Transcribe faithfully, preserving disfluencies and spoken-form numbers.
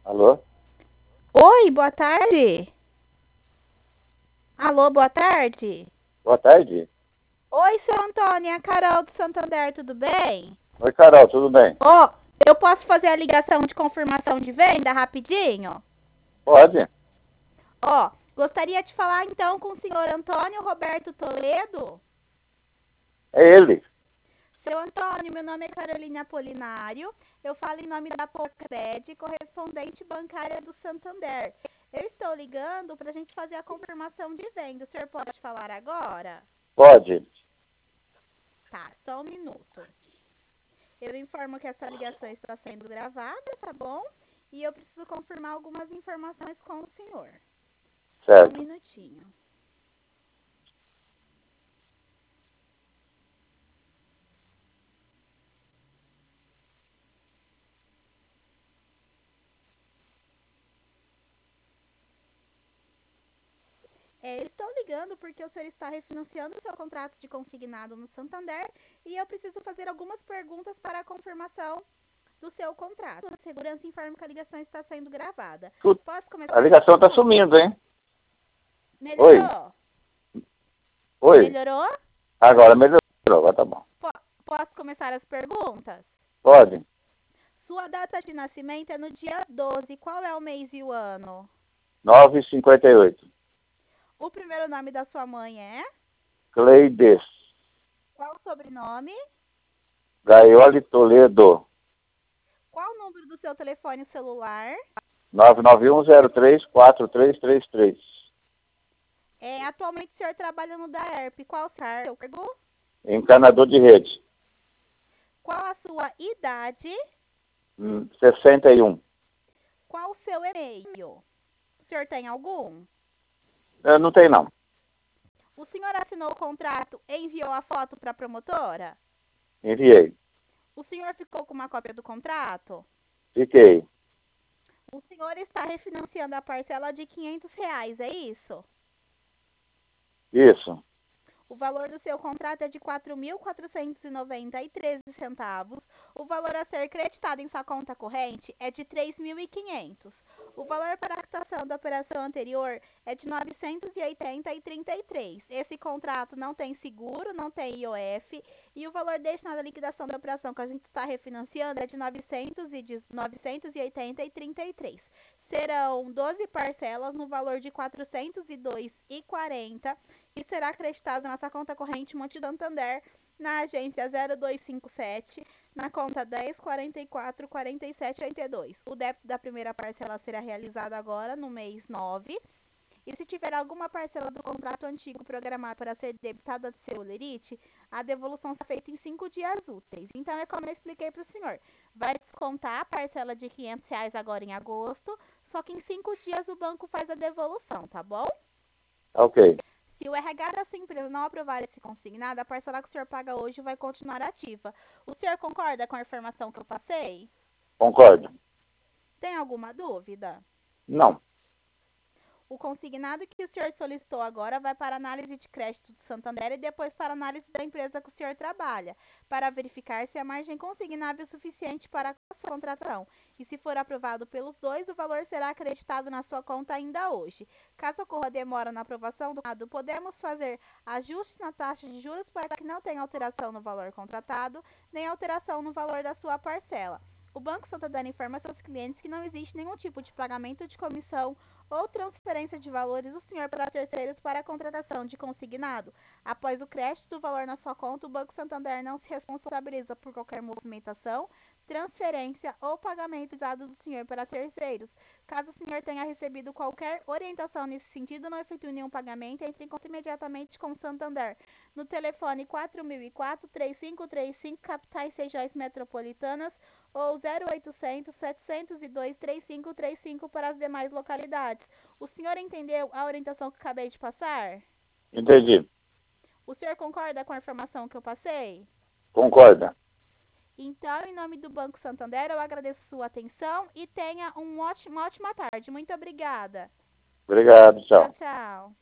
Alô? Oi, boa tarde. Alô, boa tarde. Boa tarde. Oi, seu Antônio, é a Carol do Santander, tudo bem? Oi, Carol, tudo bem? Ó, eu posso fazer a ligação de confirmação de venda rapidinho? Pode? Ó, gostaria de falar então com o senhor Antônio Roberto Toledo. É ele. Seu Antônio, meu nome é Carolina Apolinário, eu falo em nome da Procred, correspondente bancária do Santander. Eu estou ligando para a gente fazer a confirmação de venda. O senhor pode falar agora? Pode. Tá, só um minuto. Eu informo que essa ligação está sendo gravada, tá bom? E eu preciso confirmar algumas informações com o senhor. Só um Certo. minutinho. É, eu estou ligando porque o senhor está refinanciando o seu contrato de consignado no Santander e eu preciso fazer algumas perguntas para a confirmação do seu contrato. A segurança informa que a ligação está sendo gravada. Put- Posso A começar as ligação tá perguntas? sumindo, hein? Oi. Melhorou? Oi. Melhorou? Agora melhorou. Agora tá bom. Po- posso começar as perguntas? Pode. Sua data de nascimento é no dia doze. Qual é o mês e o ano? nove e cinquenta e oito. O primeiro nome da sua mãe é? Cleides. Qual o sobrenome? Gaioli Toledo. Qual o número do seu telefone celular? nove nove um zero três quatro três três três. É, atualmente o senhor trabalha no DAERP. Qual o seu cargo? Encanador de rede. Qual a sua idade? Hum, sessenta e um. Qual o seu e-mail? O senhor tem algum? Eu não tem, não. O senhor assinou o contrato e enviou a foto para a promotora? Enviei. O senhor ficou com uma cópia do contrato? Fiquei. O senhor está refinanciando a parcela de quinhentos reais, é isso? Isso. O valor do seu contrato é de quatro mil quatrocentos e noventa e treze centavos. O valor a ser creditado em sua conta corrente é de três mil e quinhentos. O valor para a quitação da operação anterior é de novecentos e oitenta e trinta e três. Esse contrato não tem seguro, não tem I O F e o valor destinado à liquidação da operação que a gente está refinanciando é de novecentos e oitenta e trinta e três. Serão doze parcelas no valor de quatrocentos e dois e quarenta e será acreditado na sua conta corrente Monte Santander, na agência zero dois cinco sete, na conta dez, quarenta e quatro, quarenta e sete, oitenta e dois. O débito da primeira parcela será realizado agora no mês nove. E se tiver alguma parcela do contrato antigo programada para ser debitada do seu lerite, a devolução será feita em cinco dias úteis. Então, é como eu expliquei para o senhor. Vai descontar a parcela de quinhentos reais agora em agosto, só que em cinco dias o banco faz a devolução, tá bom? Ok. Se o R H da sua empresa não aprovar esse consignado, a parcela que o senhor paga hoje vai continuar ativa. O senhor concorda com a informação que eu passei? Concordo. Tem alguma dúvida? Não. O consignado que o senhor solicitou agora vai para análise de crédito do Santander e depois para análise da empresa que o senhor trabalha, para verificar se a margem consignável é suficiente para a sua contratação. E se for aprovado pelos dois, o valor será acreditado na sua conta ainda hoje. Caso ocorra demora na aprovação do contrato, podemos fazer ajustes na taxa de juros para que não tenha alteração no valor contratado, nem alteração no valor da sua parcela. O Banco Santander informa seus clientes que não existe nenhum tipo de pagamento de comissão ou transferência de valores do senhor para terceiros para a contratação de consignado. Após o crédito do valor na sua conta, o Banco Santander não se responsabiliza por qualquer movimentação, transferência ou pagamento dado do senhor para terceiros. Caso o senhor tenha recebido qualquer orientação nesse sentido, não efetue nenhum pagamento, entre em contato imediatamente com o Santander. No telefone quatro mil e quatro, três cinco três cinco, capitais regiões metropolitanas, ou zero oitocentos, setecentos e dois, trinta e cinco trinta e cinco para as demais localidades. O senhor entendeu a orientação que acabei de passar? Entendi. O senhor concorda com a informação que eu passei? Concorda. Então, em nome do Banco Santander, eu agradeço sua atenção e tenha um ótimo, uma ótima tarde. Muito obrigada. Obrigado. Tchau, Tchau. tchau.